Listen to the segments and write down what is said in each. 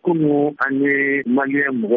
kunu an ye maliyɛn mɔgɔ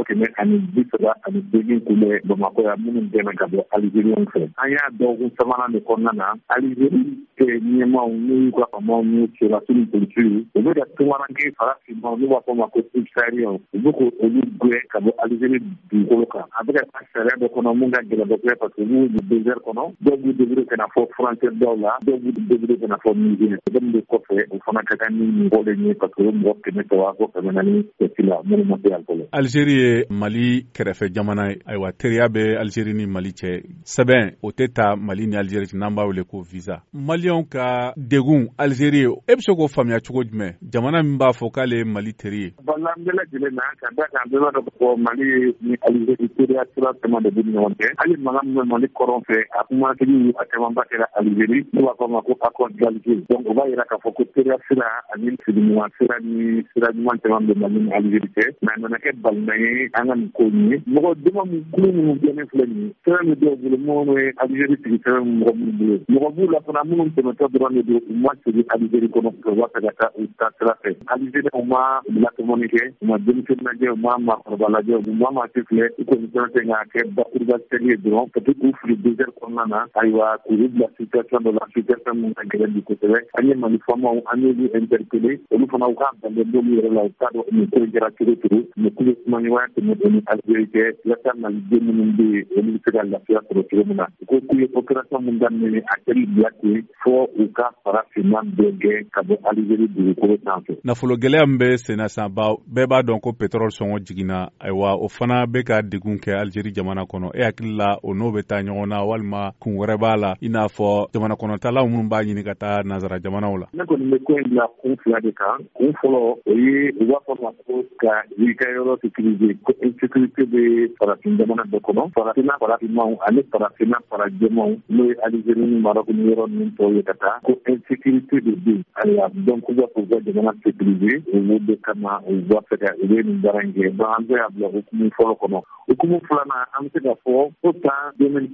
130 kun bɛ Bamakɔ yan minnu dɛmɛ ka bɔ Alizeriɲɛnw fɛ. An y'a dɔgɔkun sabanan de kɔnɔna na Alizeri ɲɛmaw n'u y'u ka faamaw n'u sɔrɔdasiw ni policiers u bɛ ka tunkaranke farafinmaw n'u b'a fɔ o ma ko subsahariens u bɛ k'olu gɛn ka bɔ Alizeri dugukolo kan. A bɛ ka taa sariya dɔ kɔnɔ mun ka gɛlɛn kosɛbɛ parce que n'u b'u désert kɔnɔ dɔw b'u débrouiller ka na fɔ frontière daw la dɔw b'u débrouiller ka na fɔ Niger. Dɔw de kɔfɛ u fana ka kan ni mɔgɔlen ye parce que o mɔgɔ 300 ko 400 la minnu ma se yan fɔlɔ. Algérie ye Mali kɛrɛfɛ jamana ye. Ayiwa teriya bɛ Algérie ni Mali cɛ. Sɛbɛn o tɛ ta Mali ni Algérie n'an b'a wele ko visa. Maliyɛnw ka degun Algérie e bɛ se k'o faamuya cogo jumɛn? Jamana min b'a fɔ k'ale ye Mali teri ye. Bala an bɛɛ lajɛlen na ka da kan bɛɛ b'a dɔn ko Mali ni Algérie teriya sira caman de b'u ni ɲɔgɔn cɛ. Hali mankan min bɛ Mali kɔrɔn fɛ a kumatigi a camanba kɛra Algérie n'u b'a fɔ a ma ko accord d'Alger. Donc o b'a jira k'a fɔ ko teriya sira ani sigiɲɔgɔn sira ni sira ɲuman caman bɛ Mali ni Algérie cɛ. Mais a nana kɛ balima ye an ka nin ko in ye. Mɔgɔ dama kulu minnu gɛnnen filɛ nin ye sɛbɛn min dɔw bolo minnu ye Algérie sigi sɛbɛn mɔgɔ minnu bolo. Mɔgɔ b'u la fana minnu tɛmɛtɔ dɔrɔn de don u ma segin Algérie kɔnɔ u b'a fɛ ka taa u ta sira fɛ. Algérie u ma latɔmɔni kɛ u ma denmisɛnnin lajɛ u ma maakɔrɔba lajɛ u ma maa si filɛ u kɔni fɛn fɛn k'a kɛ bakuruba seli ye dɔrɔn ka to k'u fili désert kɔnɔna na ayiwa k'u bila situation dɔ la situation min ka gɛlɛn bi kosɛbɛ an ye Mali faamaw an y'olu interpellé olu fana u k'a bɛnbɛn dɔw yɛrɛ la u t'a dɔn nin ko in kɛra cogo cogo mais k'u bɛ kumaɲɔgɔnya tɛmɛ o ni Algérie cɛ yaasa Maliden minnu bɛ yen olu bɛ se ka lafiya sɔrɔ cogo min na u ko k'u ye opération min daminɛ a kɛli bila ten fɔ u ka farafinman bɛɛ gɛn ka bɔ Algérie dugukolo sanfɛ. Nafolo gɛlɛya min bɛ sen na sisan bɛɛ b'a dɔn ko pétrole sɔngɔ jiginna ayiwa o fana bɛ ka degun kɛ Algérie jamana kɔnɔ e hakili la o n'o bɛ taa ɲɔgɔn na walima kun wɛrɛ b'a la i n'a fɔ jamana kɔnɔtalaw minnu b'a ɲini ka taa nanzara jamanaw la. Ne kɔni bɛ ko in bila kun fila de kan kun fɔlɔ o ye u b'a fɔ ma ko ka yirikayɔrɔ sécuriser ko insécurité bɛ farafin jamana bɛɛ kɔnɔ farafinna farafinmaw ani farafinna farajɛmaw n'o ye Algérie ni Maroc ni yɔrɔ ninnu tɔw ye ka taa ko insécurité de bɛ yen ayiwa donc u b'a fɔ u ka jamana sécuriser olu de kama u b'a fɛ ka u bɛ nin baara in kɛ donc an bɛ y'a bila hukumu fɔlɔ kɔnɔ hukumu filanan an bɛ se ka fɔ ko tan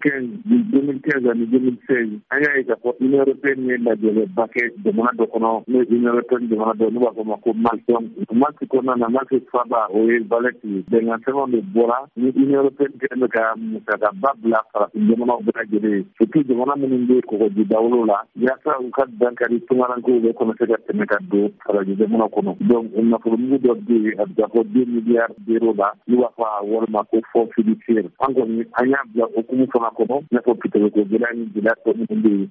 2015 ani 2016 an y'a ye k'a fɔ Union européenne ye lajɛlenba kɛ jamana dɔ kɔnɔ n'o ye Union européenne jamana dɔ n'u b'a fɔ ma ko Malte Malte kɔnɔna na Malte faaba o ye Valette ye bɛnkan sɛbɛnw de bɔra ni Union européenne kɛlen bɛ ka musakaba bila farafin jamanaw bɛɛ lajɛlen ye surtout jamana minnu bɛ kɔgɔji dawolo la yaasa u ka dankari tunkarankew bɛ kɔnɔ se ka tɛmɛ ka don farajɛ jamanaw kɔnɔ donc nafolomugu dɔ bɛ yen a bɛ taa fɔ 2 milliards d'euros la n'u b'a fɔ a wari ma ko fonds fiduciaire an kɔni an y'a bila hukumu fana kɔnɔ i n'a fɔ pitɔrɔko gɛlɛya ni gɛlɛya tɔ minnu bɛ yen